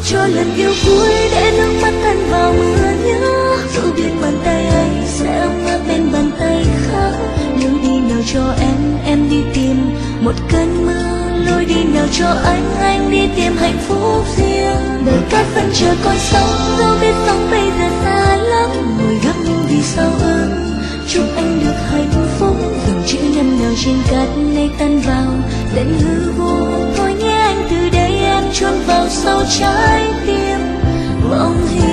cho lần yêu cuối để nước mắt thân vào mưa nhớ. Dẫu biết bàn tay ấy sẽ ấm áp bên bàn tay khác. Lối đi nào cho em đi tìm một cơn mưa. Lối đi nào cho anh đi tìm hạnh phúc riêng. Đời cách phân chờ còn sống, dẫu biết sống bây giờ xa lắm. Ngồi gấp nhưng vì sao chúc anh được hạnh phúc. Dòng chữ năm nào trên cát nay tan vào tận hư vô. Thôi nhé anh từ đây em chôn vào sâu trái tim vọng hiu.